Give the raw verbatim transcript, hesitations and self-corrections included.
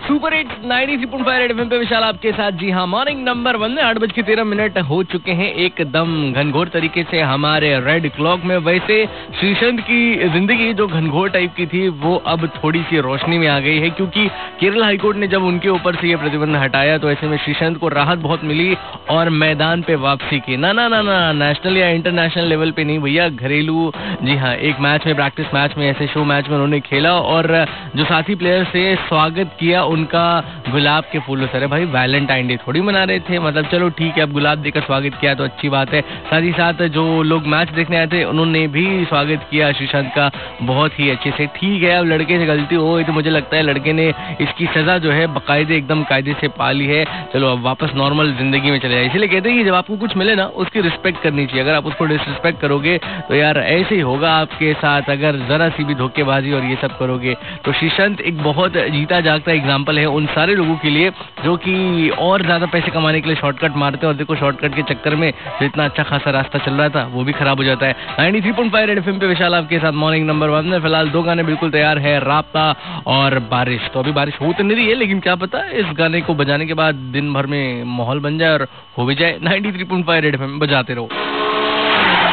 Super hit ninety three point five red FM पे विशाल आपके साथ। जी हाँ, मॉर्निंग नंबर वन में आठ बज के तेरह मिनट हो चुके हैं एकदम घनघोर तरीके से हमारे रेड क्लॉक में। वैसे श्रीसंत की जिंदगी जो घनघोर टाइप की थी वो अब थोड़ी सी रोशनी में आ गई है, क्योंकि केरल हाईकोर्ट ने जब उनके ऊपर से ये प्रतिबंध हटाया तो ऐसे में श्रीसंत को राहत बहुत मिली और मैदान पे वापसी की। ना ना ना ना नेशनल या इंटरनेशनल लेवल पे नहीं भैया, घरेलू, जी हाँ, एक मैच में, प्रैक्टिस मैच में, ऐसे शो मैच में उन्होंने खेला और जो साथी प्लेयर से स्वागत किया उनका गुलाब के फूलों से। अरे भाई, वैलेंटाइन डे थोड़ी मना रहे थे, मतलब चलो ठीक है, अब गुलाब देकर स्वागत किया तो अच्छी बात है। साथ ही साथ जो लोग मैच देखने आए थे उन्होंने भी स्वागत किया श्रीसंत का बहुत ही अच्छे से। ठीक है, अब लड़के से गलती हो गई तो मुझे लगता है लड़के ने इसकी सजा जो है बाकायदे एकदम कायदे से पा ली है। चलो अब वापस नॉर्मल जिंदगी में चले जाए। इसलिए कहते हैं कि जब आपको कुछ मिले ना उसकी रिस्पेक्ट करनी चाहिए। अगर आप उसको डिसरिस्पेक्ट करोगे तो यार ऐसे ही होगा आपके साथ, अगर जरा सी भी धोखेबाजी और ये सब करोगे। तो श्रीसंत एक बहुत जीता जागता एग्जाम्पल है उन सारे लोगों के लिए जो कि और ज्यादा पैसे कमाने के लिए शॉर्टकट मारते हैं, और देखो शॉर्टकट के चक्कर में जो इतना अच्छा खासा रास्ता चल रहा था वो भी खराब हो जाता है। Ninety three point five red FM पे विशाल आपके साथ मॉर्निंग नंबर वन में। फिलहाल दो गाने बिल्कुल तैयार है, राब्ता और बारिश। तो अभी बारिश हो तो नहीं रही है, लेकिन क्या पता इस गाने को बजाने के बाद दिन भर में माहौल बन जाए और हो भी जाए। Ninety three point five red FM बजाते रहो।